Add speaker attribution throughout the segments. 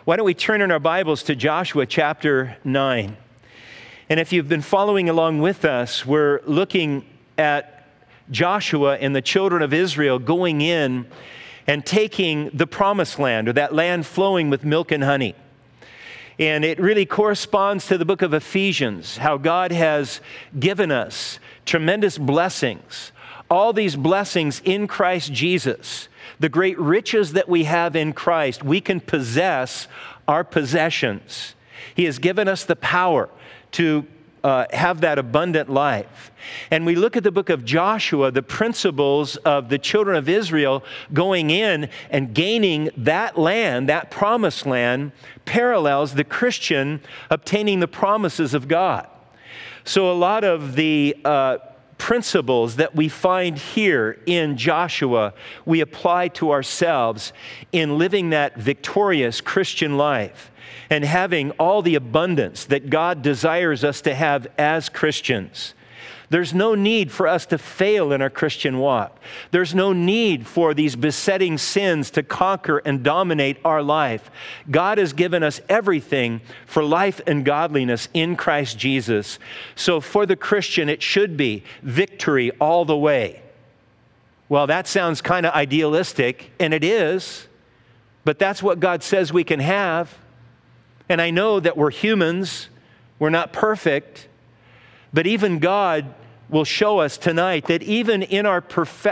Speaker 1: Why don't we turn in our Bibles to Joshua chapter 9? And if you've been following along with us, we're looking at Joshua and the children of Israel going in and taking the promised land, or that land flowing with milk and honey. And it really corresponds to the book of Ephesians, how God has given us tremendous blessings, all these blessings in Christ Jesus. The great riches that we have in Christ, we can possess our possessions. He has given us the power to have that abundant life. And we look at the book of Joshua, the principles of the children of Israel going in and gaining that land, that promised land, parallels the Christian obtaining the promises of God. So a lot of the principles that we find here in Joshua, we apply to ourselves in living that victorious Christian life and having all the abundance that God desires us to have as Christians. There's no need for us to fail in our Christian walk. There's no need for these besetting sins to conquer and dominate our life. God has given us everything for life and godliness in Christ Jesus. So for the Christian, it should be victory all the way. Well, that sounds kind of idealistic, and it is, but that's what God says we can have. And I know that we're humans, we're not perfect, but even God will show us tonight that even in our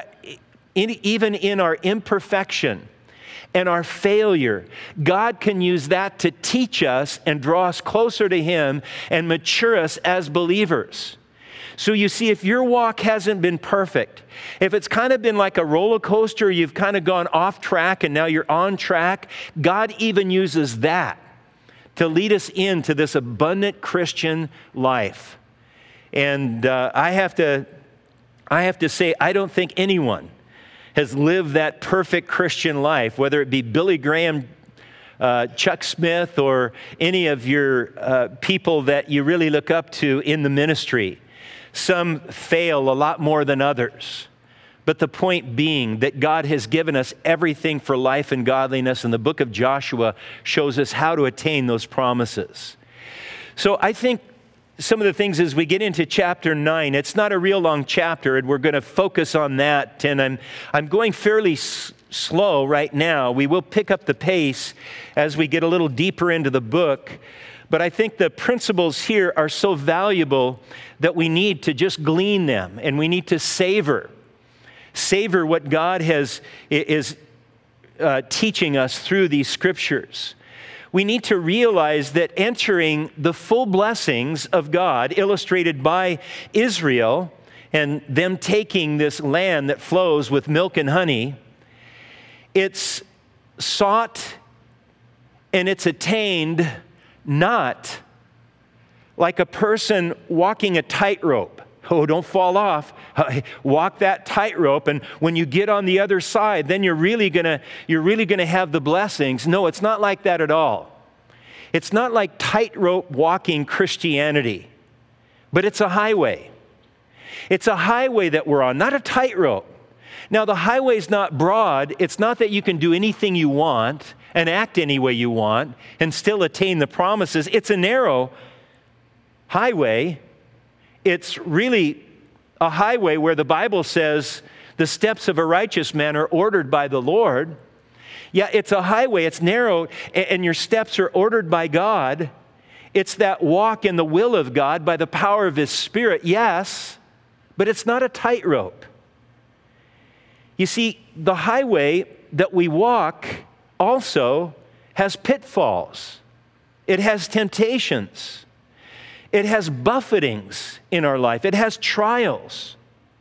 Speaker 1: imperfection and our failure, God can use that to teach us and draw us closer to Him and mature us as believers. So you see, if your walk hasn't been perfect, if it's kind of been like a roller coaster, you've kind of gone off track and now you're on track, God even uses that to lead us into this abundant Christian life. And I have to say, I don't think anyone has lived that perfect Christian life, whether it be Billy Graham, Chuck Smith, or any of your people that you really look up to in the ministry. Some fail a lot more than others. But the point being that God has given us everything for life and godliness, and the book of Joshua shows us how to attain those promises. So I think some of the things as we get into chapter 9, it's not a real long chapter, and we're going to focus on that. And I'm going fairly slow right now. We will pick up the pace as we get a little deeper into the book. But I think the principles here are so valuable that we need to just glean them, and we need to savor what God is teaching us through these scriptures. We need to realize that entering the full blessings of God, illustrated by Israel, and them taking this land that flows with milk and honey, it's sought and it's attained not like a person walking a tightrope. Oh, don't fall off. Walk that tightrope, and when you get on the other side, then you're really gonna have the blessings. No, it's not like that at all. It's not like tightrope walking Christianity, but it's a highway. It's a highway that we're on, not a tightrope. Now, the highway's not broad. It's not that you can do anything you want and act any way you want and still attain the promises. It's a narrow highway. It's really a highway where the Bible says the steps of a righteous man are ordered by the Lord. Yeah, it's a highway. It's narrow, and your steps are ordered by God. It's that walk in the will of God by the power of His Spirit, yes, but it's not a tightrope. You see, the highway that we walk also has pitfalls. It has temptations. It has buffetings in our life. It has trials.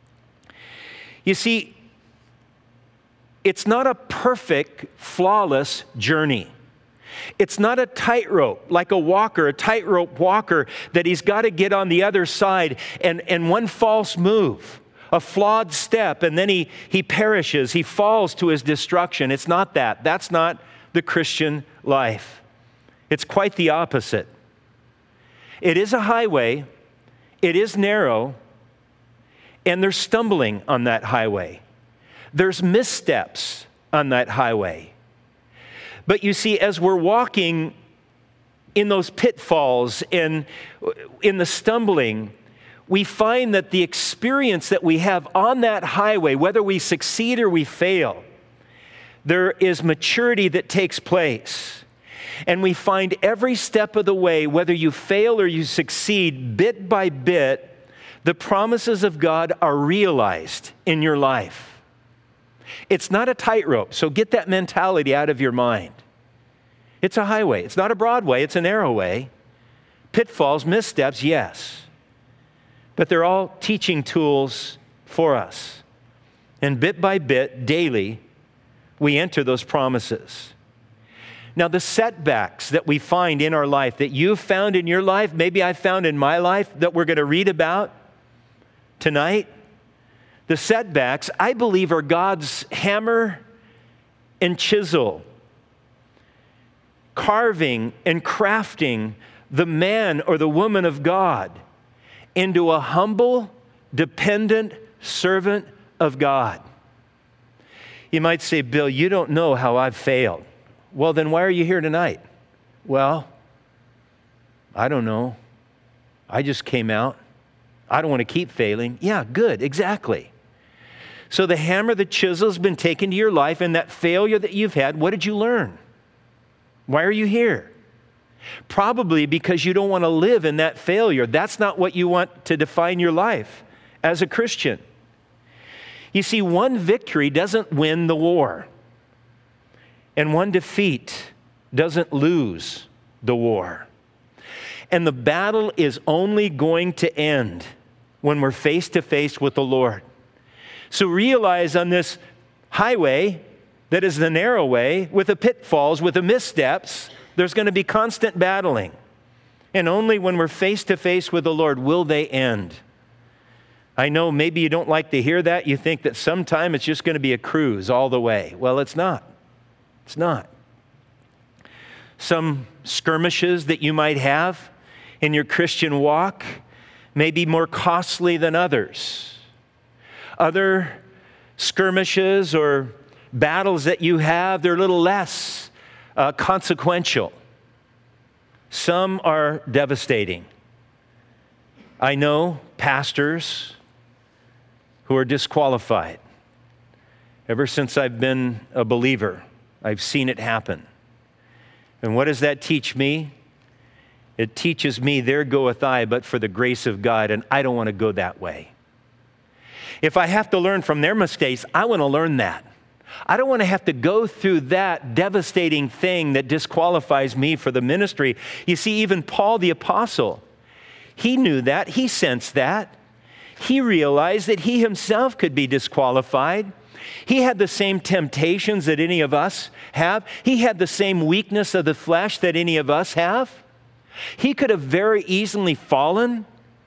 Speaker 1: You see, it's not a perfect, flawless journey. It's not a tightrope, like a tightrope walker, that he's got to get on the other side, and one false move, a flawed step, and then he perishes. He falls to his destruction. It's not that. That's not the Christian life. It's quite the opposite. It is a highway, it is narrow, and there's stumbling on that highway. There's missteps on that highway. But you see, as we're walking in those pitfalls and in the stumbling, we find that the experience that we have on that highway, whether we succeed or we fail, there is maturity that takes place. And we find every step of the way, whether you fail or you succeed, bit by bit, the promises of God are realized in your life. It's not a tightrope, so get that mentality out of your mind. It's a highway. It's not a broad way, it's a narrow way. Pitfalls, missteps, yes. But they're all teaching tools for us. And bit by bit, daily, we enter those promises. Now, the setbacks that we find in our life, that you've found in your life, maybe I found in my life, that we're going to read about tonight, the setbacks, I believe, are God's hammer and chisel, carving and crafting the man or the woman of God into a humble, dependent servant of God. You might say, Bill, you don't know how I've failed. Well, then why are you here tonight? Well, I don't know. I just came out. I don't want to keep failing. Yeah, good, exactly. So the hammer, the chisel has been taken to your life, and that failure that you've had, what did you learn? Why are you here? Probably because you don't want to live in that failure. That's not what you want to define your life as a Christian. You see, one victory doesn't win the war, and one defeat doesn't lose the war. And the battle is only going to end when we're face to face with the Lord. So realize on this highway that is the narrow way, with the pitfalls, with the missteps, there's going to be constant battling. And only when we're face to face with the Lord will they end. I know maybe you don't like to hear that. You think that sometime it's just going to be a cruise all the way. Well, it's not. It's not. Some skirmishes that you might have in your Christian walk may be more costly than others. Other skirmishes or battles that you have, they're a little less consequential. Some are devastating. I know pastors who are disqualified. Ever since I've been a believer, I've seen it happen. And what does that teach me? It teaches me, there goeth I, but for the grace of God, and I don't want to go that way. If I have to learn from their mistakes, I want to learn that. I don't want to have to go through that devastating thing that disqualifies me for the ministry. You see, even Paul the apostle, he knew that. He sensed that. He realized that he himself could be disqualified. He had the same temptations that any of us have. He had the same weakness of the flesh that any of us have. He could have very easily fallen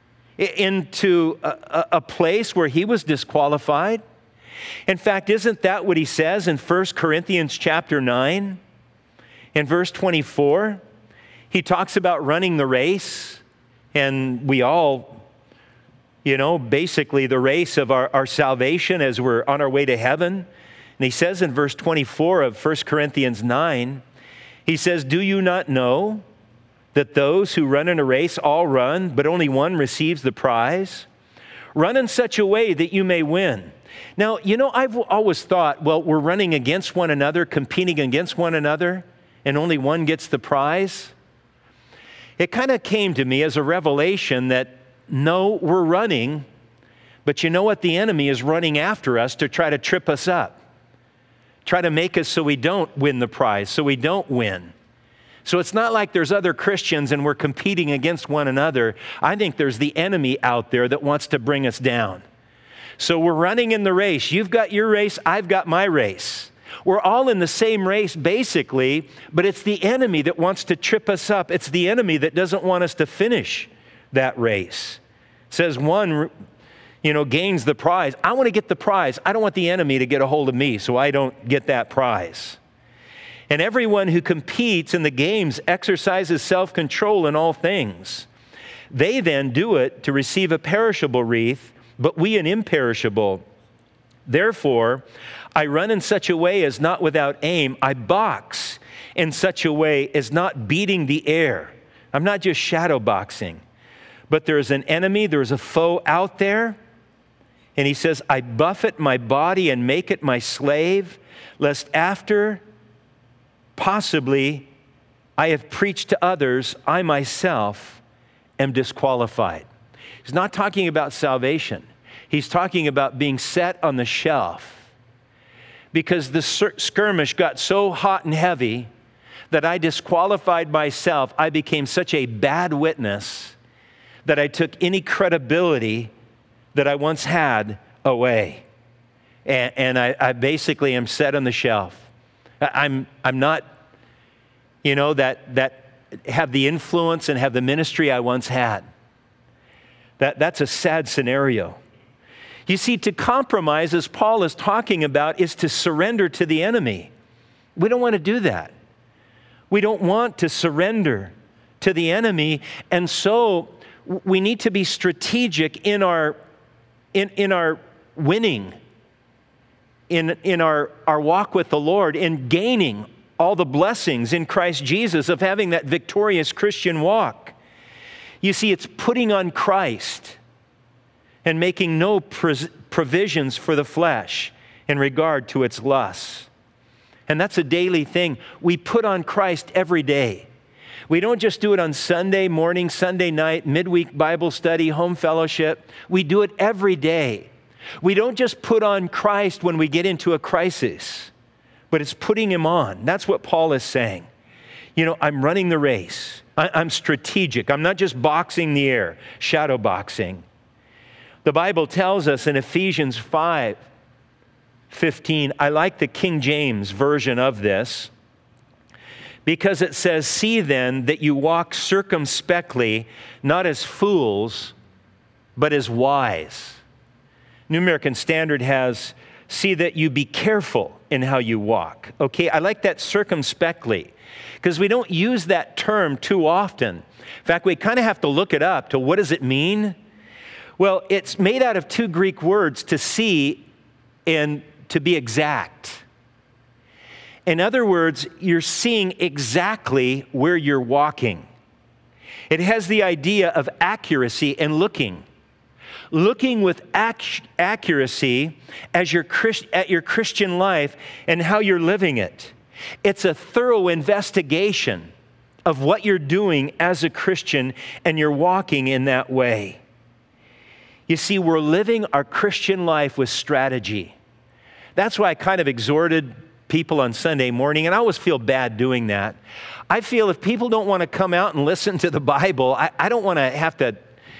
Speaker 1: into a place where he was disqualified. In fact, isn't that what he says in 1 Corinthians chapter 9? In verse 24, he talks about running the race, and we all, basically the race of our salvation as we're on our way to heaven. And he says in verse 24 of 1 Corinthians 9, he says, "Do you not know that those who run in a race all run, but only one receives the prize? Run in such a way that you may win." Now, I've always thought, well, we're running against one another, competing against one another, and only one gets the prize. It kind of came to me as a revelation that, no, we're running, but you know what? The enemy is running after us to try to trip us up, try to make us so we don't win the prize, so we don't win. So it's not like there's other Christians and we're competing against one another. I think there's the enemy out there that wants to bring us down. So we're running in the race. You've got your race, I've got my race. We're all in the same race, basically, but it's the enemy that wants to trip us up. It's the enemy that doesn't want us to finish that race. It says one, gains the prize. I want to get the prize. I don't want the enemy to get a hold of me, so I don't get that prize. And everyone who competes in the games exercises self-control in all things. They then do it to receive a perishable wreath, but we an imperishable. Therefore, I run in such a way as not without aim. I box in such a way as not beating the air. I'm not just shadow boxing, but there's an enemy, there's a foe out there. And he says, I buffet my body and make it my slave, lest after possibly I have preached to others, I myself am disqualified. He's not talking about salvation. He's talking about being set on the shelf. Because the skirmish got so hot and heavy that I disqualified myself. I became such a bad witness that I took any credibility that I once had away. And I basically am set on the shelf. I'm not, that have the influence and have the ministry I once had. That's a sad scenario. You see, to compromise, as Paul is talking about, is to surrender to the enemy. We don't want to do that. We don't want to surrender to the enemy, and so we need to be strategic in our winning, in our walk with the Lord, in gaining all the blessings in Christ Jesus of having that victorious Christian walk. You see, it's putting on Christ and making no provisions for the flesh in regard to its lusts. And that's a daily thing. We put on Christ every day. We don't just do it on Sunday morning, Sunday night, midweek Bible study, home fellowship. We do it every day. We don't just put on Christ when we get into a crisis, but it's putting him on. That's what Paul is saying. I'm running the race. I'm strategic. I'm not just boxing the air, shadow boxing. The Bible tells us in Ephesians 5:15, I like the King James version of this, because it says, see then that you walk circumspectly, not as fools, but as wise. New American Standard has, see that you be careful in how you walk. Okay, I like that circumspectly, because we don't use that term too often. In fact, we kind of have to look it up to what does it mean? Well, it's made out of two Greek words, to see and to be exact. In other words, you're seeing exactly where you're walking. It has the idea of accuracy and looking. Looking with accuracy at your Christian life and how you're living it. It's a thorough investigation of what you're doing as a Christian, and you're walking in that way. You see, we're living our Christian life with strategy. That's why I kind of exhorted people on Sunday morning, and I always feel bad doing that. I feel if people don't want to come out and listen to the Bible, I don't want to have to,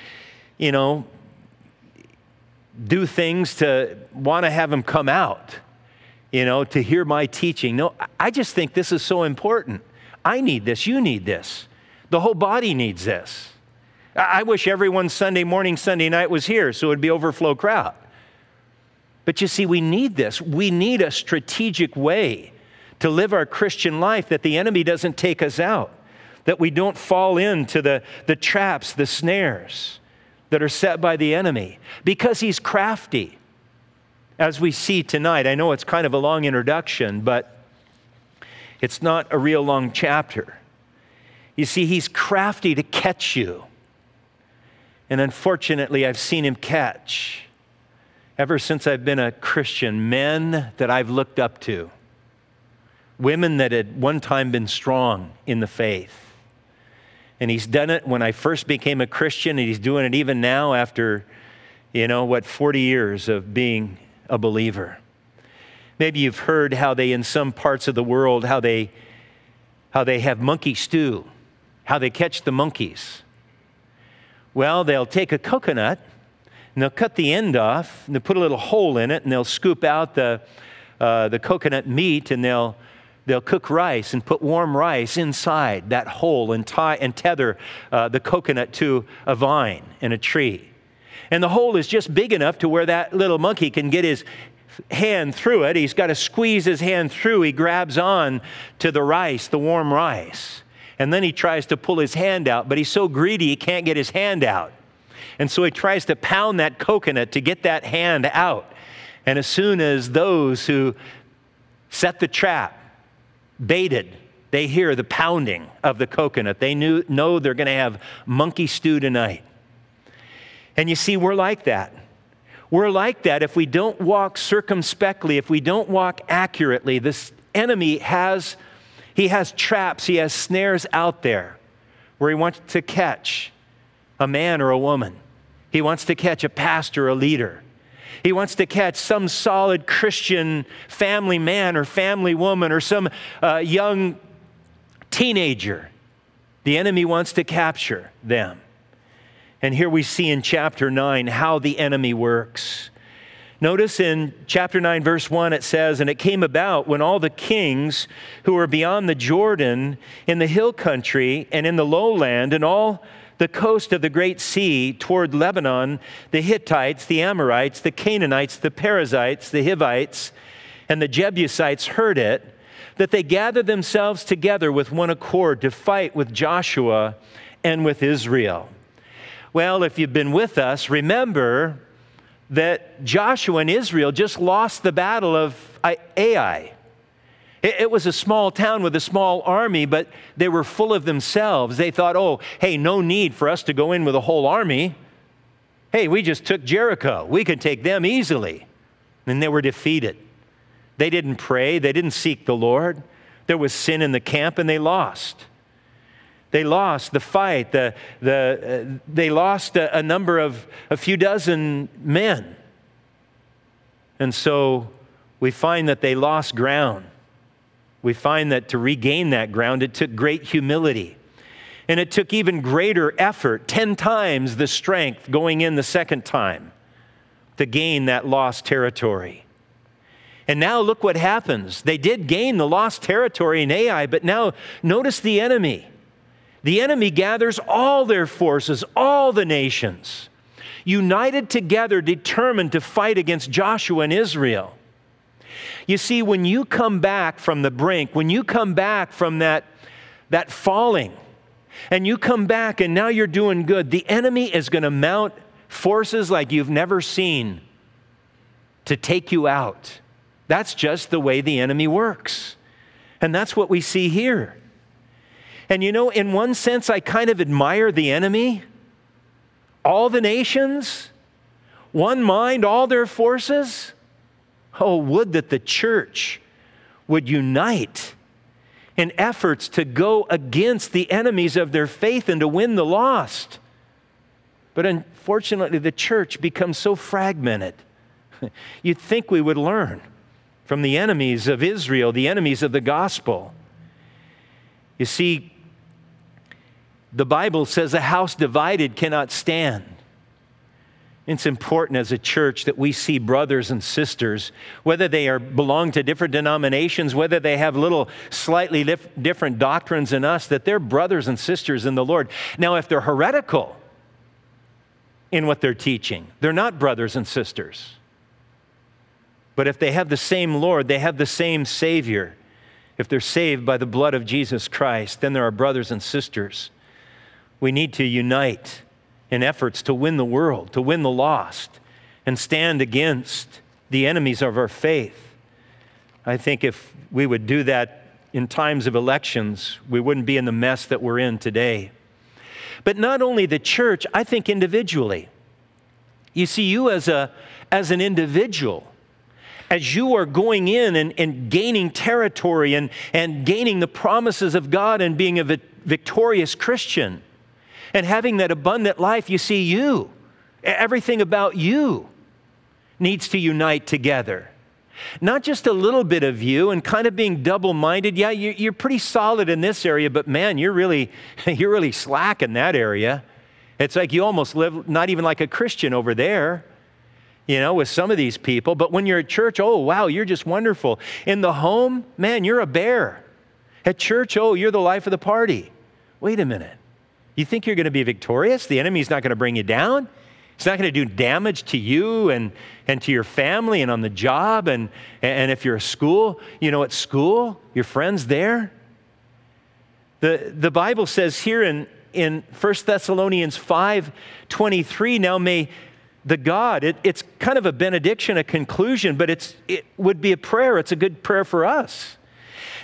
Speaker 1: do things to want to have them come out, to hear my teaching. No, I just think this is so important. I need this. You need this. The whole body needs this. I wish everyone Sunday morning, Sunday night was here so it would be overflow crowd. But you see, we need this. We need a strategic way to live our Christian life, that the enemy doesn't take us out, that we don't fall into the traps, the snares that are set by the enemy, because he's crafty. As we see tonight, I know it's kind of a long introduction, but it's not a real long chapter. You see, he's crafty to catch you. And unfortunately, I've seen him catch, ever since I've been a Christian, men that I've looked up to, women that had one time been strong in the faith. And he's done it when I first became a Christian, and he's doing it even now after, 40 years of being a believer. Maybe you've heard how they, in some parts of the world, how they have monkey stew, how they catch the monkeys. Well, they'll take a coconut, and they'll cut the end off, and they'll put a little hole in it, and they'll scoop out the coconut meat, and they'll cook rice and put warm rice inside that hole and tether the coconut to a vine and a tree. And the hole is just big enough to where that little monkey can get his hand through it. He's got to squeeze his hand through. He grabs on to the rice, the warm rice. And then he tries to pull his hand out, but he's so greedy he can't get his hand out. And so he tries to pound that coconut to get that hand out. And as soon as those who set the trap, baited, They hear the pounding of the coconut. They know they're going to have monkey stew tonight. And you see, we're like that. We're like that if we don't walk circumspectly, if we don't walk accurately. This enemy has traps, he has snares out there where he wants to catch a man or a woman. He wants to catch a pastor, a leader. He wants to catch some solid Christian family man or family woman or some young teenager. The enemy wants to capture them. And here we see in chapter 9 how the enemy works. Notice in chapter 9, verse 1, it says, "And it came about when all the kings who were beyond the Jordan, in the hill country and in the lowland, and all the coast of the great sea toward Lebanon, the Hittites, the Amorites, the Canaanites, the Perizzites, the Hivites, and the Jebusites heard it, that they gathered themselves together with one accord to fight with Joshua and with Israel." Well, if you've been with us, remember that Joshua and Israel just lost the battle of Ai. It was a small town with a small army, but they were full of themselves. They thought, oh, hey, no need for us to go in with a whole army. Hey, we just took Jericho. We could take them easily. And they were defeated. They didn't pray. They didn't seek the Lord. There was sin in the camp, and they lost. They lost the fight. They lost a few dozen men. And so we find that they lost ground. We find that to regain that ground, it took great humility. And it took even greater effort, 10 times the strength going in the second time to gain that lost territory. And now look what happens. They did gain the lost territory in Ai, but now notice the enemy. The enemy gathers all their forces, all the nations, united together, determined to fight against Joshua and Israel. You see, when you come back from the brink, when you come back from that falling, and you come back and now you're doing good, the enemy is going to mount forces like you've never seen to take you out. That's just the way the enemy works. And that's what we see here. And you know, in one sense, I kind of admire the enemy. All the nations, one mind, all their forces. Oh, would that the church would unite in efforts to go against the enemies of their faith and to win the lost. But unfortunately, the church becomes so fragmented. You'd think we would learn from the enemies of Israel, the enemies of the gospel. You see, the Bible says a house divided cannot stand. It's important as a church that we see brothers and sisters, whether they belong to different denominations, whether they have little slightly different doctrines than us, that they're brothers and sisters in the Lord. Now, if they're heretical in what they're teaching, they're not brothers and sisters. But if they have the same Lord, they have the same Savior, if they're saved by the blood of Jesus Christ, then there are brothers and sisters. We need to unite in efforts to win the world, to win the lost, and stand against the enemies of our faith. I think if we would do that in times of elections, we wouldn't be in the mess that we're in today. But not only the church, I think individually. You see, you as an individual, as you are going in and gaining territory and gaining the promises of God and being a victorious Christian, and having that abundant life, you see, everything about you needs to unite together. Not just a little bit of you and kind of being double-minded. Yeah, you're pretty solid in this area, but man, you're really slack in that area. It's like you almost live not even like a Christian over there, you know, with some of these people. But when you're at church, oh, wow, you're just wonderful. In the home, man, you're a bear. At church, oh, you're the life of the party. Wait a minute. You think you're going to be victorious? The enemy's not going to bring you down? It's not going to do damage to you and to your family and on the job and if you're at school, at school, your friends there. The Bible says here in 1 Thessalonians 5:23, now may the God, it's kind of a benediction, a conclusion, but it would be a prayer. It's a good prayer for us.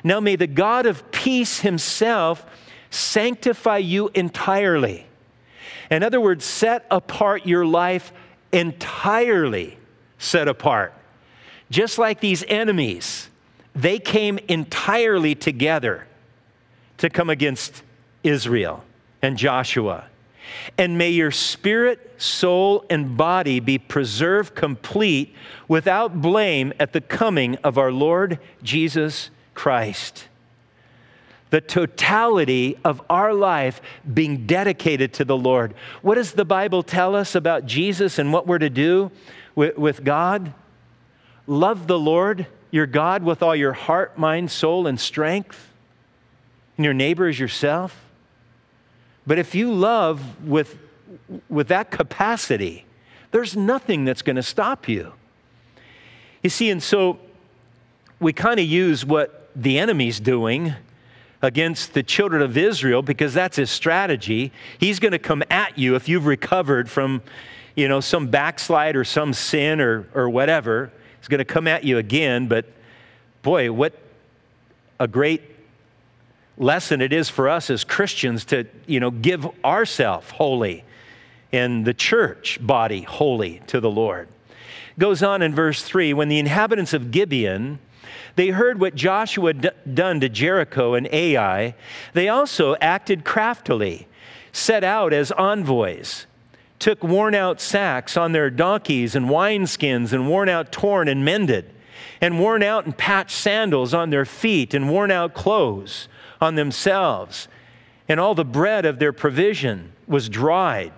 Speaker 1: Now may the God of peace himself sanctify you entirely. In other words, set apart your life entirely set apart. Just like these enemies, they came entirely together to come against Israel and Joshua. And may your spirit, soul, and body be preserved complete without blame at the coming of our Lord Jesus Christ. The totality of our life being dedicated to the Lord. What does the Bible tell us about Jesus and what we're to do with God? Love the Lord, your God, with all your heart, mind, soul, and strength, and your neighbor as yourself. But if you love with that capacity, there's nothing that's going to stop you. You see, and so we kind of use what the enemy's doing against the children of Israel because that's his strategy. He's going to come at you if you've recovered from, some backslide or some sin or whatever. He's going to come at you again. But boy, what a great lesson it is for us as Christians to, give ourselves wholly and the church body wholly to the Lord. Goes on in verse 3, when the inhabitants of Gibeon, they heard what Joshua had done to Jericho and Ai, they also acted craftily, set out as envoys, took worn-out sacks on their donkeys and wineskins, and worn-out torn and mended, and worn-out and patched sandals on their feet, and worn-out clothes on themselves. And all the bread of their provision was dried,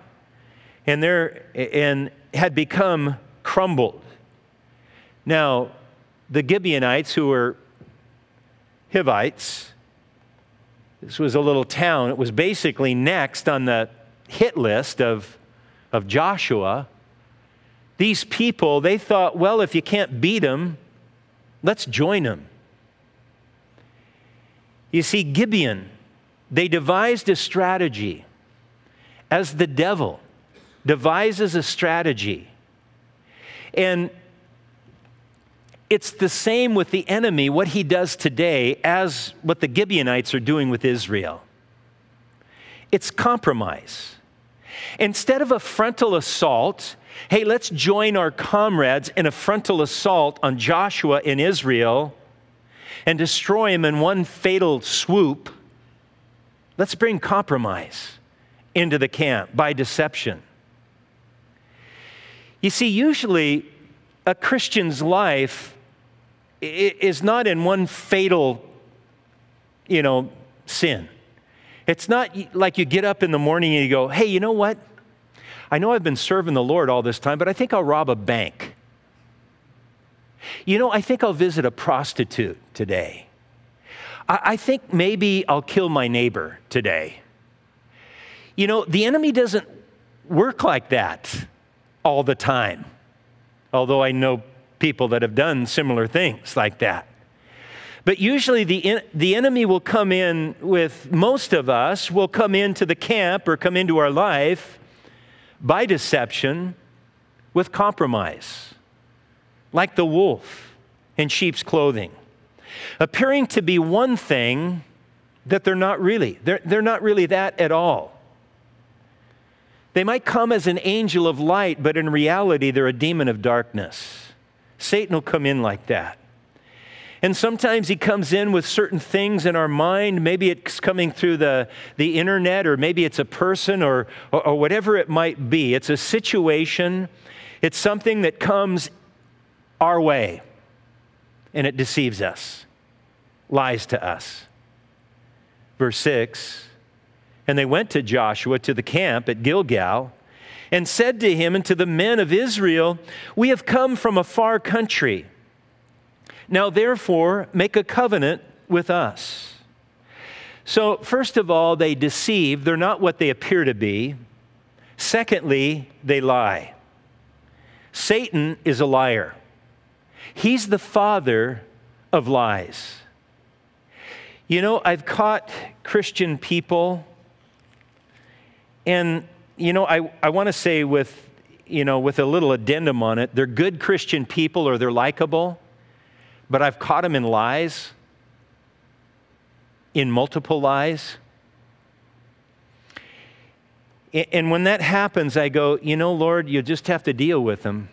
Speaker 1: and had become crumbled. Now, the Gibeonites, who were Hivites, this was a little town. It was basically next on the hit list of Joshua. These people, they thought, well, if you can't beat them, let's join them. You see, Gibeon, they devised a strategy, as the devil devises a strategy. And it's the same with the enemy, what he does today, as what the Gibeonites are doing with Israel. It's compromise. Instead of a frontal assault, hey, let's join our comrades in a frontal assault on Joshua in Israel and destroy him in one fatal swoop, let's bring compromise into the camp by deception. You see, usually a Christian's life is not in one fatal, sin. It's not like you get up in the morning and you go, hey, you know what? I know I've been serving the Lord all this time, but I think I'll rob a bank. I think I'll visit a prostitute today. I think maybe I'll kill my neighbor today. The enemy doesn't work like that all the time. Although I know people that have done similar things like that. But usually the enemy will come in with, most of us will come into the camp or come into our life by deception with compromise, like the wolf in sheep's clothing, appearing to be one thing that they're not really. They're not really that at all. They might come as an angel of light, but in reality, they're a demon of darkness. Satan will come in like that. And sometimes he comes in with certain things in our mind. Maybe it's coming through the internet, or maybe it's a person or whatever it might be. It's a situation. It's something that comes our way, and it deceives us, lies to us. Verse 6, and they went to Joshua to the camp at Gilgal and said to him and to the men of Israel, we have come from a far country. Now therefore make a covenant with us. So first of all, they deceive. They're not what they appear to be. Secondly, they lie. Satan is a liar. He's the father of lies. I've caught Christian people, and, I want to say with a little addendum on it, they're good Christian people or they're likable, but I've caught them in lies. in multiple lies. And when that happens, I go, Lord, you just have to deal with them.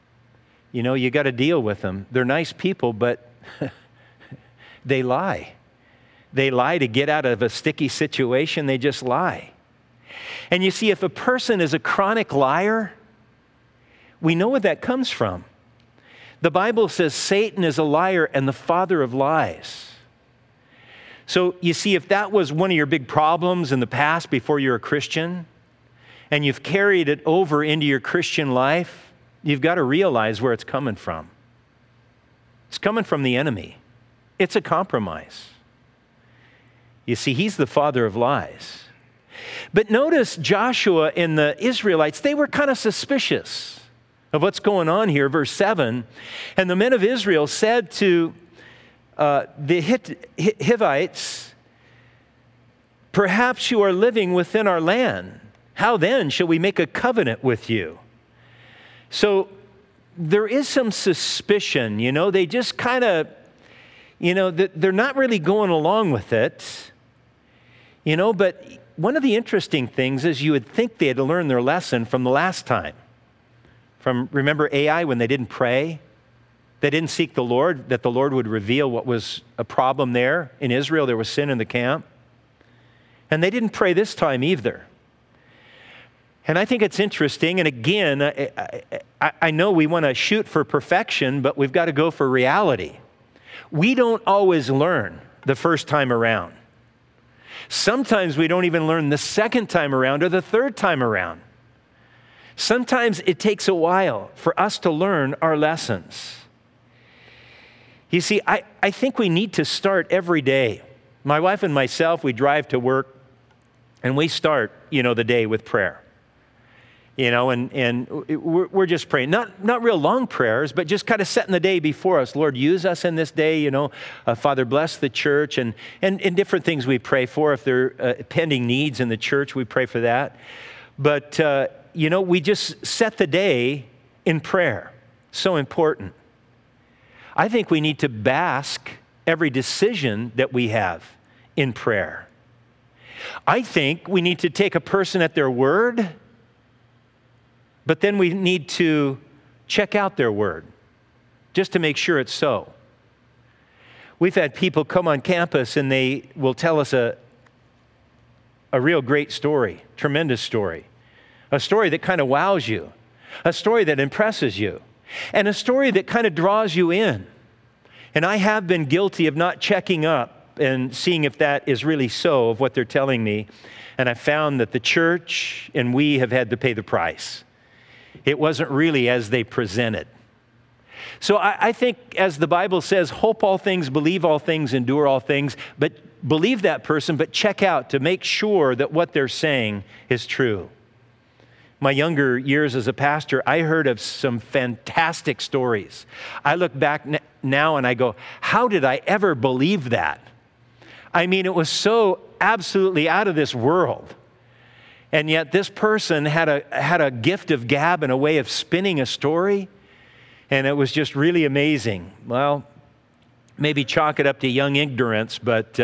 Speaker 1: You got to deal with them. They're nice people, but they lie. They lie to get out of a sticky situation. They just lie. And you see, if a person is a chronic liar, we know where that comes from. The Bible says Satan is a liar and the father of lies. So you see, if that was one of your big problems in the past before you're a Christian, and you've carried it over into your Christian life, you've got to realize where it's coming from. It's coming from the enemy. It's a compromise. You see, he's the father of lies. But notice Joshua and the Israelites, they were kind of suspicious of what's going on here. Verse 7, and the men of Israel said to the Hivites, perhaps you are living within our land. How then shall we make a covenant with you? So there is some suspicion, they just kind of, they're not really going along with it, but one of the interesting things is you would think they had to learn their lesson from the last time. Remember Ai when they didn't pray? They didn't seek the Lord, that the Lord would reveal what was a problem there. In Israel, there was sin in the camp. And they didn't pray this time either. And I think it's interesting, and again, I know we want to shoot for perfection, but we've got to go for reality. We don't always learn the first time around. Sometimes we don't even learn the second time around or the third time around. Sometimes it takes a while for us to learn our lessons. You see, I think we need to start every day. My wife and myself, we drive to work, and we start, the day with prayer. And we're just praying. Not real long prayers, but just kind of setting the day before us. Lord, use us in this day, Father, bless the church, and different things we pray for. If there are pending needs in the church, we pray for that. But, we just set the day in prayer. So important. I think we need to bask every decision that we have in prayer. I think we need to take a person at their word, but then we need to check out their word just to make sure it's so. We've had people come on campus and they will tell us a real great story, tremendous story, a story that kind of wows you, a story that impresses you, and a story that kind of draws you in. And I have been guilty of not checking up and seeing if that is really so of what they're telling me. And I found that the church and we have had to pay the price. It wasn't really as they presented. So I think, as the Bible says, hope all things, believe all things, endure all things, but believe that person, but check out to make sure that what they're saying is true. My younger years as a pastor, I heard of some fantastic stories. I look back now and I go, how did I ever believe that? I mean, it was so absolutely out of this world. And yet this person had a gift of gab and a way of spinning a story, and it was just really amazing. Well, maybe chalk it up to young ignorance, but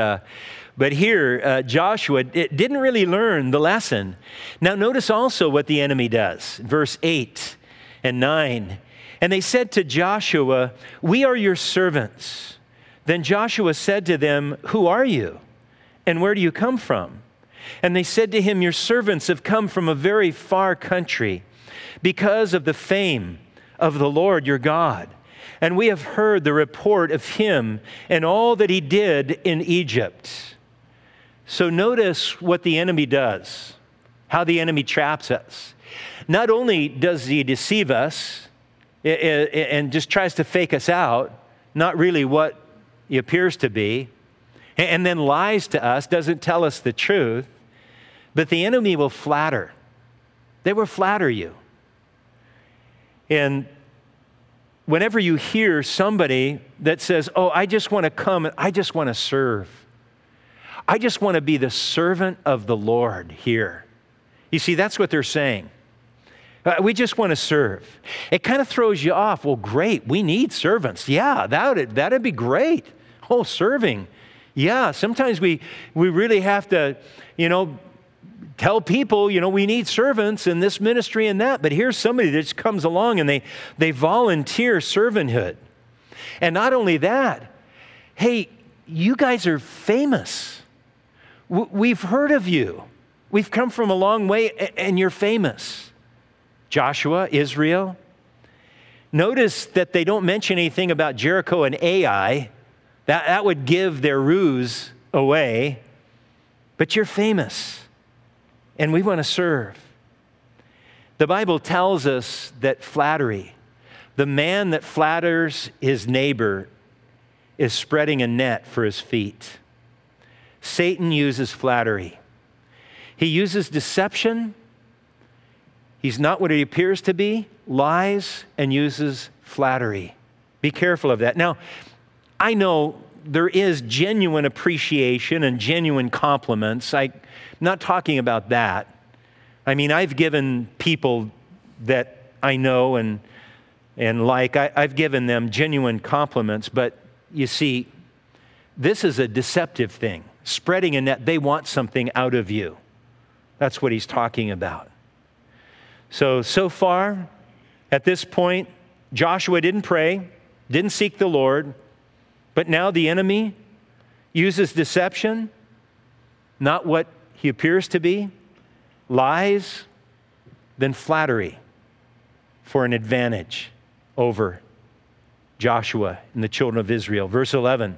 Speaker 1: here, Joshua didn't really learn the lesson. Now notice also what the enemy does. Verse 8 and 9. And they said to Joshua, "We are your servants." Then Joshua said to them, "Who are you? And where do you come from?" And they said to him, "Your servants have come from a very far country because of the fame of the Lord your God. And we have heard the report of him and all that he did in Egypt." So notice what the enemy does, how the enemy traps us. Not only does he deceive us and just tries to fake us out, not really what he appears to be, and then lies to us, doesn't tell us the truth, but the enemy will flatter. They will flatter you. And whenever you hear somebody that says, "Oh, I just want to come and I just want to serve. I just want to be the servant of the Lord here." You see, that's what they're saying. We just want to serve. It kind of throws you off. Well, great, we need servants. Yeah, that'd be great. Oh, serving. Yeah, sometimes we really have to, tell people, we need servants in this ministry and that. But here's somebody that just comes along and they volunteer servanthood. And not only that, hey, you guys are famous. We've heard of you. We've come from a long way and you're famous. Joshua, Israel. Notice that they don't mention anything about Jericho and Ai. That would give their ruse away. But you're famous, and we want to serve. The Bible tells us that flattery, the man that flatters his neighbor, is spreading a net for his feet. Satan uses flattery. He uses deception. He's not what he appears to be, lies, and uses flattery. Be careful of that. Now, I know there is genuine appreciation and genuine compliments. I'm not talking about that. I mean, I've given people that I know and like, I've given them genuine compliments, but you see, this is a deceptive thing. Spreading a net, they want something out of you. That's what he's talking about. So far, at this point, Joshua didn't pray, didn't seek the Lord, but now the enemy uses deception, not what he appears to be, lies, then flattery for an advantage over Joshua and the children of Israel. Verse 11.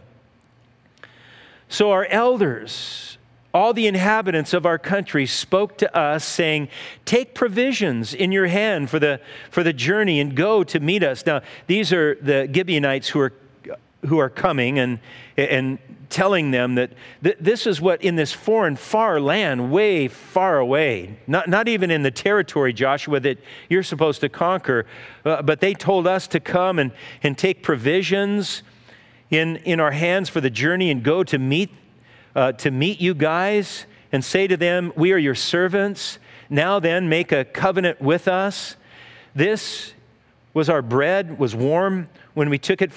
Speaker 1: So our elders, all the inhabitants of our country, spoke to us, saying, take provisions in your hand for the journey and go to meet us. Now, these are the Gibeonites who are coming and telling them that this is what in this foreign far land, way far away, not even in the territory, Joshua, that you're supposed to conquer, but they told us to come and take provisions in our hands for the journey and go to meet you guys and say to them, we are your servants. Now then, make a covenant with us. This was our bread, was warm when we took it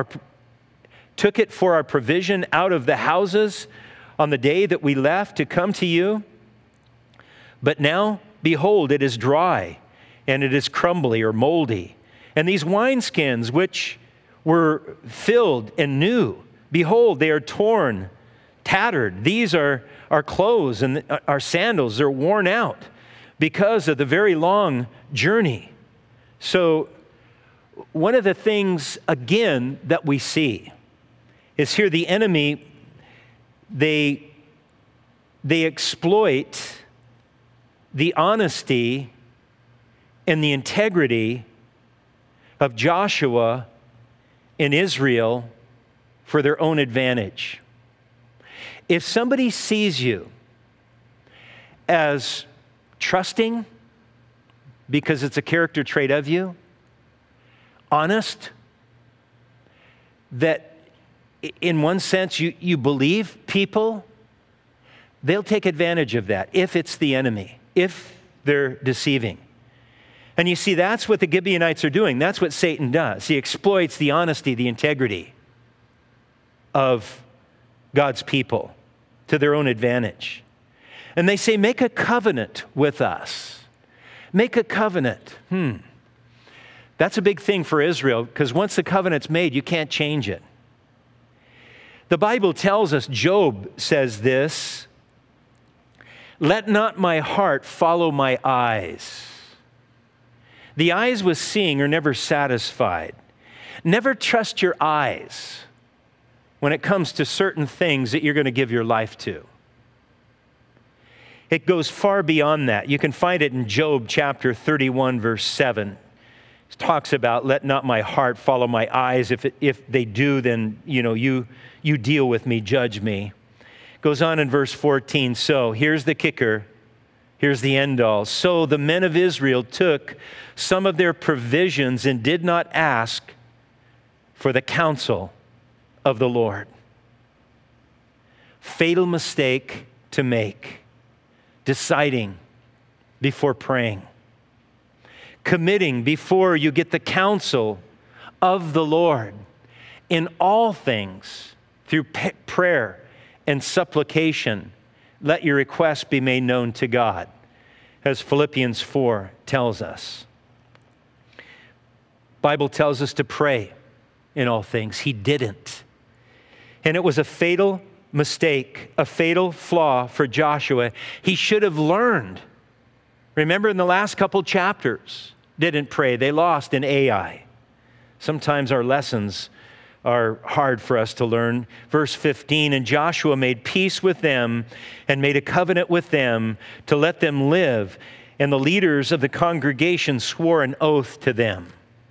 Speaker 1: for our provision out of the houses on the day that we left to come to you. But now, behold, it is dry, and it is crumbly or moldy. And these wineskins, which were filled and new, behold, they are torn, tattered. These are our clothes and our sandals. They're worn out because of the very long journey. So one of the things, again, that we see is here the enemy, they exploit the honesty and the integrity of Joshua in Israel for their own advantage. If somebody sees you as trusting, because it's a character trait of you, honest, that in one sense you believe people, they'll take advantage of that if it's the enemy, if they're deceiving. And you see, that's what the Gibeonites are doing. That's what Satan does. He exploits the honesty, the integrity of God's people to their own advantage. And they say, make a covenant with us. Make a covenant. That's a big thing for Israel, because once the covenant's made, you can't change it. The Bible tells us, Job says this, let not my heart follow my eyes. The eyes with seeing are never satisfied. Never trust your eyes when it comes to certain things that you're going to give your life to. It goes far beyond that. You can find it in Job chapter 31, verse 7. It talks about, let not my heart follow my eyes. If they do, then you deal with me, judge me. Goes on in verse 14. So here's the kicker. Here's the end all. So the men of Israel took some of their provisions and did not ask for the counsel of the Lord. Fatal mistake to make. Deciding before praying. Committing before you get the counsel of the Lord. In all things, through prayer and supplication, let your requests be made known to God, as Philippians 4 tells us. Bible tells us to pray in all things. He didn't. And it was a fatal mistake, a fatal flaw for Joshua. He should have learned. Remember in the last couple chapters, didn't pray. They lost in Ai. Sometimes our lessons are hard for us to learn. Verse 15, and Joshua made peace with them and made a covenant with them to let them live. And the leaders of the congregation swore an oath to them.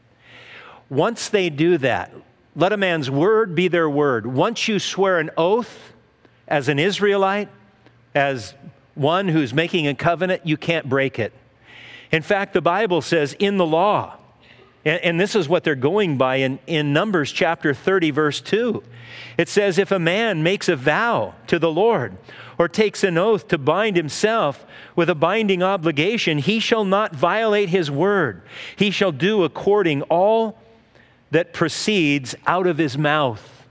Speaker 1: Once they do that, let a man's word be their word. Once you swear an oath as an Israelite, as one who's making a covenant, you can't break it. In fact, the Bible says in the law, and this is what they're going by in Numbers chapter 30, verse 2. It says, if a man makes a vow to the Lord or takes an oath to bind himself with a binding obligation, he shall not violate his word. He shall do according all that proceeds out of his mouth.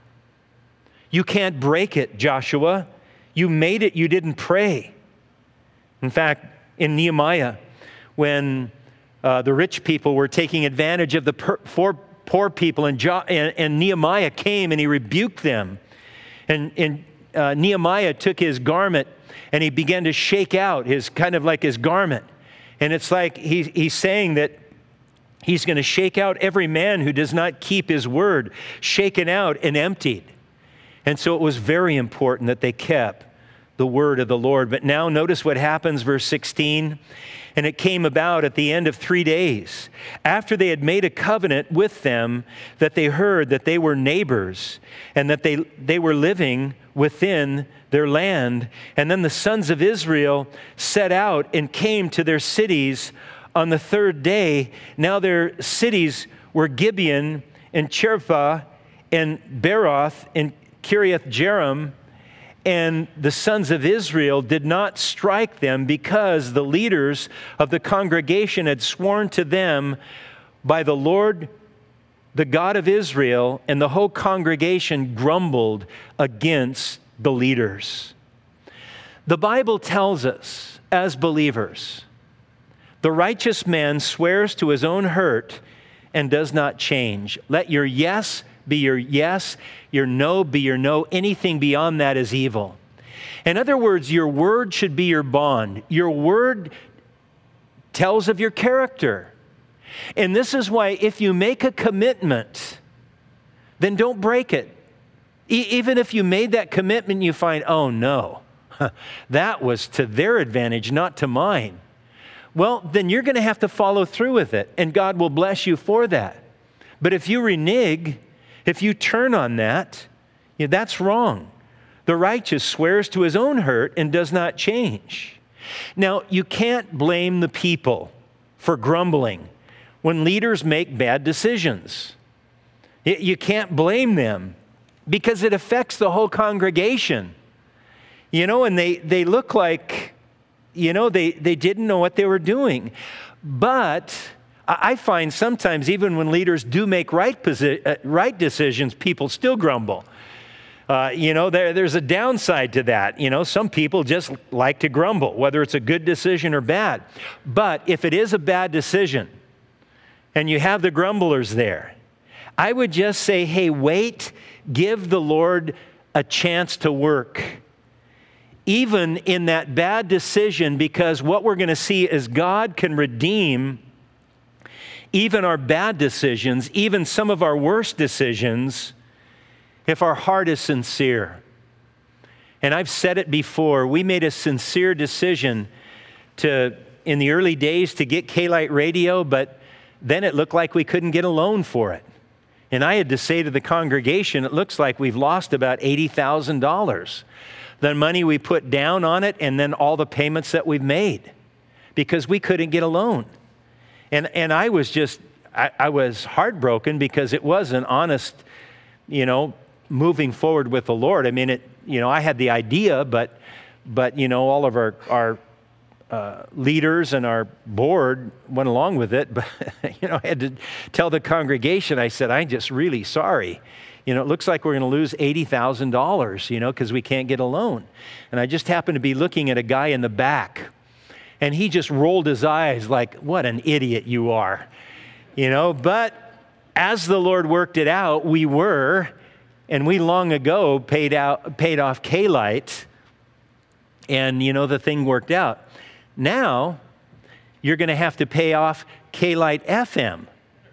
Speaker 1: You can't break it, Joshua. You made it, you didn't pray. In fact, in Nehemiah, when the rich people were taking advantage of the poor people, and Nehemiah came and he rebuked them. And Nehemiah took his garment and he began to shake out his garment. And it's like he's saying that he's going to shake out every man who does not keep his word, shaken out and emptied. And so it was very important that they kept the word of the Lord. But now notice what happens, verse 16. And it came about at the end of 3 days, after they had made a covenant with them, that they heard that they were neighbors and that they were living within their land. And then the sons of Israel set out and came to their cities on the third day. Now their cities were Gibeon and Cherphah and Beeroth and Kiriath Jearim. And the sons of Israel did not strike them because the leaders of the congregation had sworn to them by the Lord, the God of Israel, and the whole congregation grumbled against the leaders. The Bible tells us as believers, the righteous man swears to his own hurt and does not change. Let your yes be your yes, your no be your no. Anything beyond that is evil. In other words, your word should be your bond. Your word tells of your character. And this is why if you make a commitment, then don't break it. Even if you made that commitment and you find, oh no, that was to their advantage, not to mine. Well, then you're going to have to follow through with it, and God will bless you for that. But if you renege, if you turn on that, that's wrong. The righteous swears to his own hurt and does not change. Now, you can't blame the people for grumbling when leaders make bad decisions. You can't blame them because it affects the whole congregation. And they look like, they didn't know what they were doing. But I find sometimes even when leaders do make right decisions, people still grumble. There's a downside to that. Some people just like to grumble, whether it's a good decision or bad. But if it is a bad decision and you have the grumblers there, I would just say, hey, wait, give the Lord a chance to work. Even in that bad decision, because what we're going to see is God can redeem even our bad decisions, even some of our worst decisions, if our heart is sincere. And I've said it before, we made a sincere decision in the early days to get K-Lite Radio, but then it looked like we couldn't get a loan for it. And I had to say to the congregation, it looks like we've lost about $80,000. The money we put down on it and then all the payments that we've made because we couldn't get a loan. And I was I was heartbroken because it wasn't honest, moving forward with the Lord. I mean, I had the idea, but all of our leaders and our board went along with it, but I had to tell the congregation, I said, I'm just really sorry. It looks like we're going to lose $80,000, because we can't get a loan. And I just happened to be looking at a guy in the back, and he just rolled his eyes like, what an idiot you are. But as the Lord worked it out, we long ago paid off K-Lite, and the thing worked out. Now, you're going to have to pay off K-Lite FM.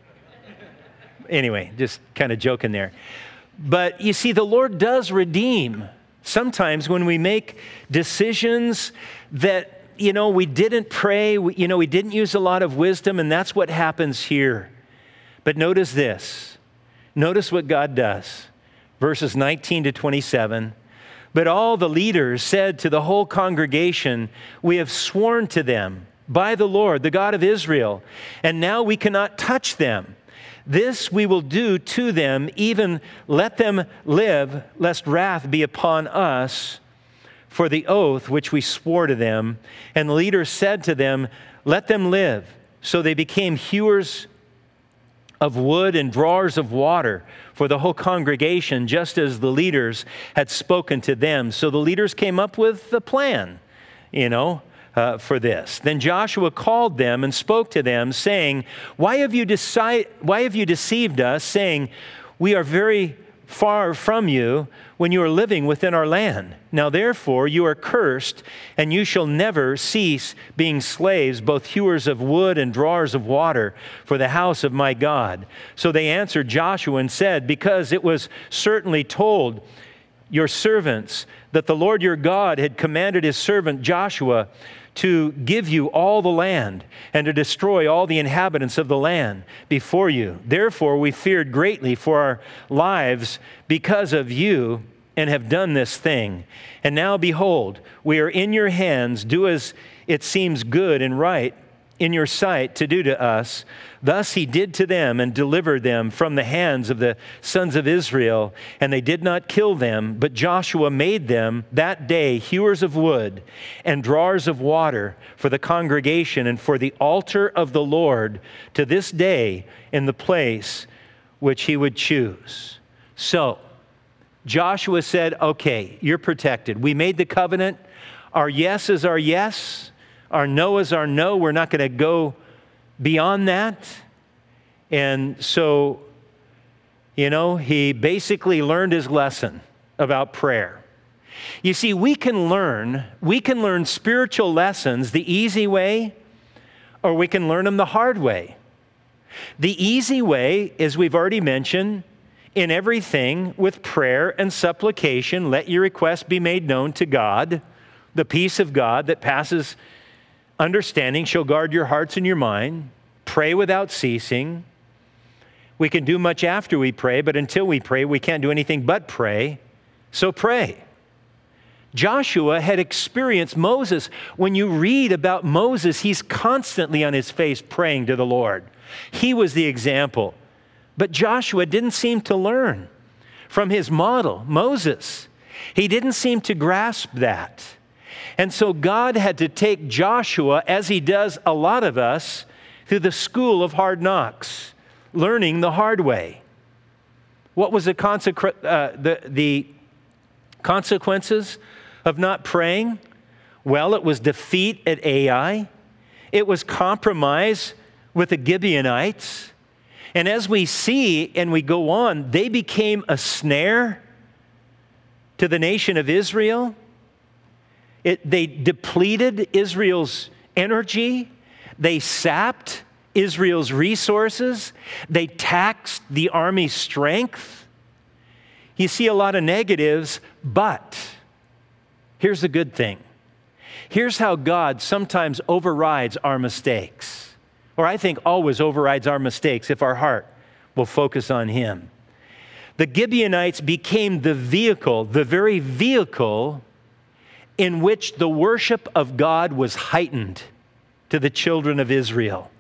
Speaker 1: Anyway, just kind of joking there. But you see, the Lord does redeem. Sometimes when we make decisions that, we didn't pray, we didn't use a lot of wisdom, and that's what happens here. But notice this. Notice what God does. Verses 19 to 27. But all the leaders said to the whole congregation, we have sworn to them by the Lord, the God of Israel, and now we cannot touch them. This we will do to them, even let them live, lest wrath be upon us for the oath which we swore to them. And the leaders said to them, let them live. So they became hewers of wood and drawers of water for the whole congregation, just as the leaders had spoken to them. So the leaders came up with the plan, for this. Then Joshua called them and spoke to them, saying, why have you deceived us, saying, we are very far from you when you are living within our land? Now therefore you are cursed, and you shall never cease being slaves, both hewers of wood and drawers of water for the house of my God. So they answered Joshua and said, because it was certainly told your servants that the Lord your God had commanded his servant Joshua to give you all the land and to destroy all the inhabitants of the land before you. Therefore, we feared greatly for our lives because of you and have done this thing. And now, behold, we are in your hands. Do as it seems good and right in your sight to do to us. Thus he did to them and delivered them from the hands of the sons of Israel, and they did not kill them, but Joshua made them that day hewers of wood and drawers of water for the congregation and for the altar of the Lord to this day in the place which he would choose. So Joshua said, okay, you're protected. We made the covenant. Our yes is our yes. Our no is our no. We're not going to go beyond that. And so, he basically learned his lesson about prayer. You see, we can learn spiritual lessons the easy way, or we can learn them the hard way. The easy way, as we've already mentioned, in everything with prayer and supplication, let your requests be made known to God. The peace of God that passes understanding shall guard your hearts and your mind. Pray without ceasing. We can do much after we pray, but until we pray, we can't do anything but pray. So pray. Joshua had experienced Moses. When you read about Moses, he's constantly on his face praying to the Lord. He was the example. But Joshua didn't seem to learn from his model, Moses. He didn't seem to grasp that. And so God had to take Joshua, as he does a lot of us, through the school of hard knocks, learning the hard way. What was the consequences of not praying? Well, it was defeat at Ai. It was compromise with the Gibeonites. And as we see and we go on, they became a snare to the nation of Israel. They depleted Israel's energy. They sapped Israel's resources. They taxed the army's strength. You see a lot of negatives, but here's the good thing. Here's how God sometimes overrides our mistakes. Or I think always overrides our mistakes if our heart will focus on him. The Gibeonites became the vehicle, the very vehicle in which the worship of God was heightened to the children of Israel.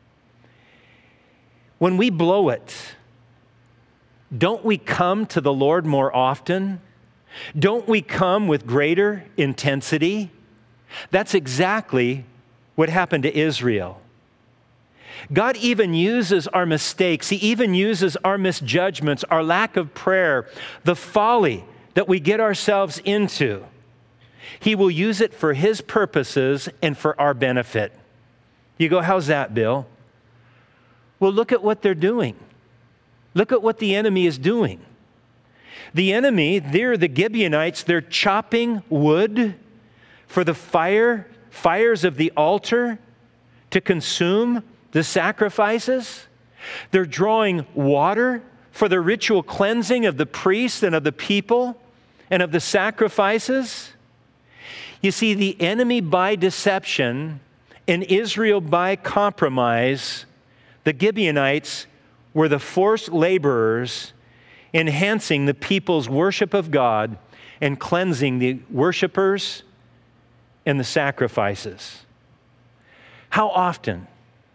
Speaker 1: When we blow it, don't we come to the Lord more often? Don't we come with greater intensity? That's exactly what happened to Israel. God even uses our mistakes. He even uses our misjudgments, our lack of prayer, the folly that we get ourselves into. He will use it for His purposes and for our benefit. You go, how's that, Bill? Well, look at what they're doing. Look at what the enemy is doing. The enemy, they're the Gibeonites, they're chopping wood for the fires of the altar to consume the sacrifices. They're drawing water for the ritual cleansing of the priests and of the people and of the sacrifices. You see, the enemy by deception and Israel by compromise, the Gibeonites were the forced laborers enhancing the people's worship of God and cleansing the worshipers and the sacrifices. How often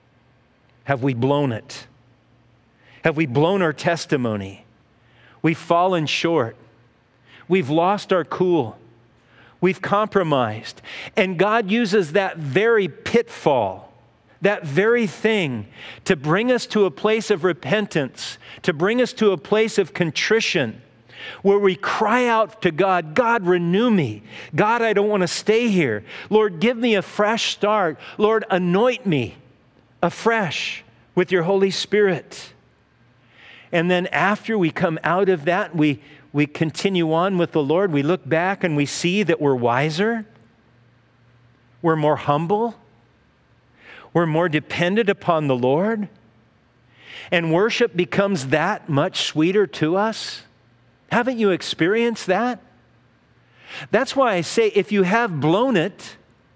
Speaker 1: have we blown it? Have we blown our testimony? We've fallen short. We've lost our cool. We've compromised. And God uses that very pitfall, that very thing, to bring us to a place of repentance, to bring us to a place of contrition, where we cry out to God, God, renew me. God, I don't want to stay here. Lord, give me a fresh start. Lord, anoint me afresh with your Holy Spirit. And then after we come out of that, we continue on with the Lord. We look back and we see that we're wiser. We're more humble. We're more dependent upon the Lord. And worship becomes that much sweeter to us. Haven't you experienced that? That's why I say, if you have blown it,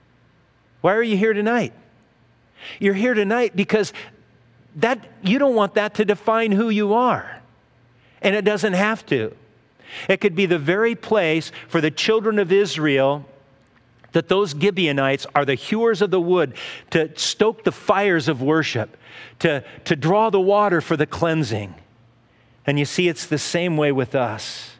Speaker 1: why are you here tonight? You're here tonight because that you don't want that to define who you are. And it doesn't have to. It could be the very place for the children of Israel that those Gibeonites are the hewers of the wood to stoke the fires of worship, to draw the water for the cleansing. And you see, it's the same way with us.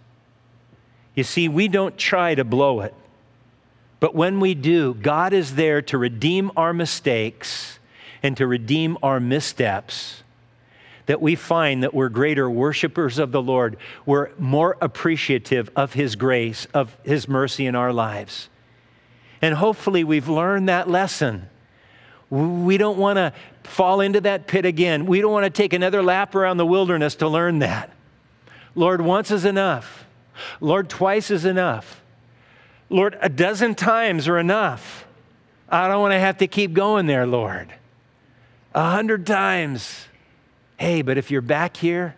Speaker 1: You see, we don't try to blow it. But when we do, God is there to redeem our mistakes and to redeem our missteps, that we find that we're greater worshipers of the Lord. We're more appreciative of His grace, of His mercy in our lives. And hopefully we've learned that lesson. We don't want to fall into that pit again. We don't want to take another lap around the wilderness to learn that. Lord, once is enough. Lord, twice is enough. Lord, a dozen times are enough. I don't want to have to keep going there, Lord. 100 times. Hey, but if you're back here,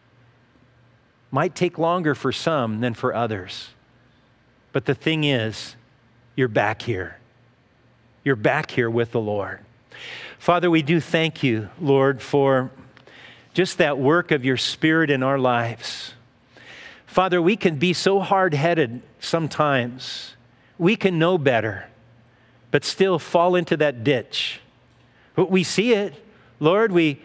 Speaker 1: might take longer for some than for others. But the thing is, you're back here. You're back here with the Lord. Father, we do thank you, Lord, for just that work of your Spirit in our lives. Father, we can be so hard-headed sometimes. We can know better, but still fall into that ditch. We see it. Lord, we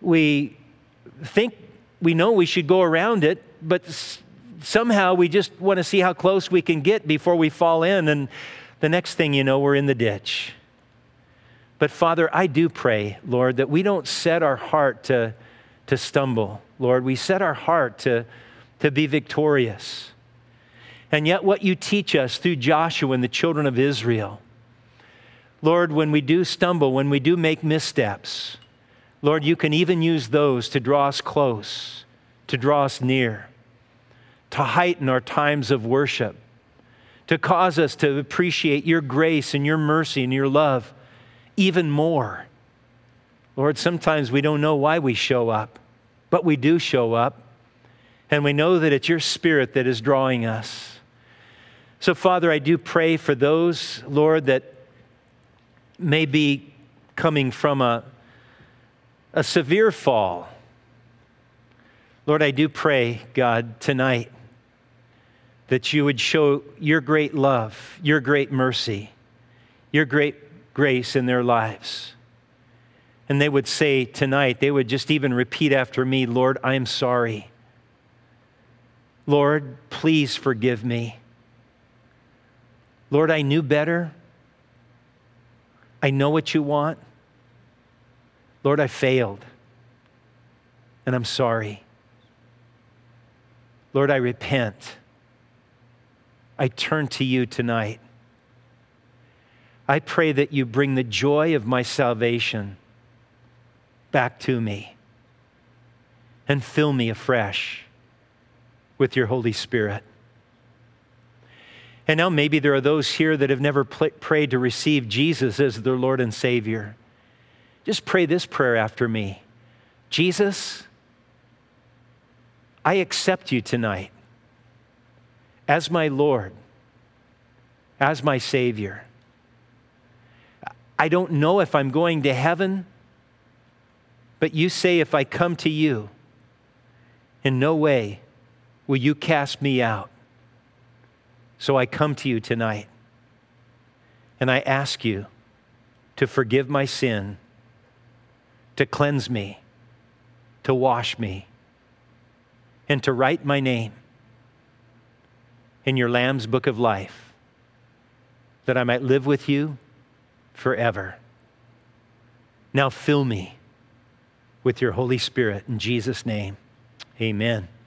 Speaker 1: think we know we should go around it, but somehow we just want to see how close we can get before we fall in, and the next thing you know, we're in the ditch. But Father, I do pray, Lord, that we don't set our heart to stumble. Lord, we set our heart to be victorious. And yet what you teach us through Joshua and the children of Israel, Lord, when we do stumble, when we do make missteps, Lord, you can even use those to draw us close, to draw us near, to heighten our times of worship, to cause us to appreciate your grace and your mercy and your love even more. Lord, sometimes we don't know why we show up, but we do show up, and we know that it's your Spirit that is drawing us. So, Father, I do pray for those, Lord, that may be coming from a severe fall. Lord, I do pray, God, tonight that you would show your great love, your great mercy, your great grace in their lives. And they would say tonight, they would just even repeat after me, Lord, I am sorry. Lord, please forgive me. Lord, I knew better. I know what you want. Lord, I failed, and I'm sorry. Lord, I repent. I turn to you tonight. I pray that you bring the joy of my salvation back to me and fill me afresh with your Holy Spirit. And now maybe there are those here that have never prayed to receive Jesus as their Lord and Savior. Just pray this prayer after me. Jesus, I accept you tonight as my Lord, as my Savior. I don't know if I'm going to heaven, but you say if I come to you, in no way will you cast me out. So I come to you tonight, and I ask you to forgive my sin, to cleanse me, to wash me, and to write my name in your Lamb's Book of Life, that I might live with you forever. Now fill me with your Holy Spirit in Jesus' name. Amen.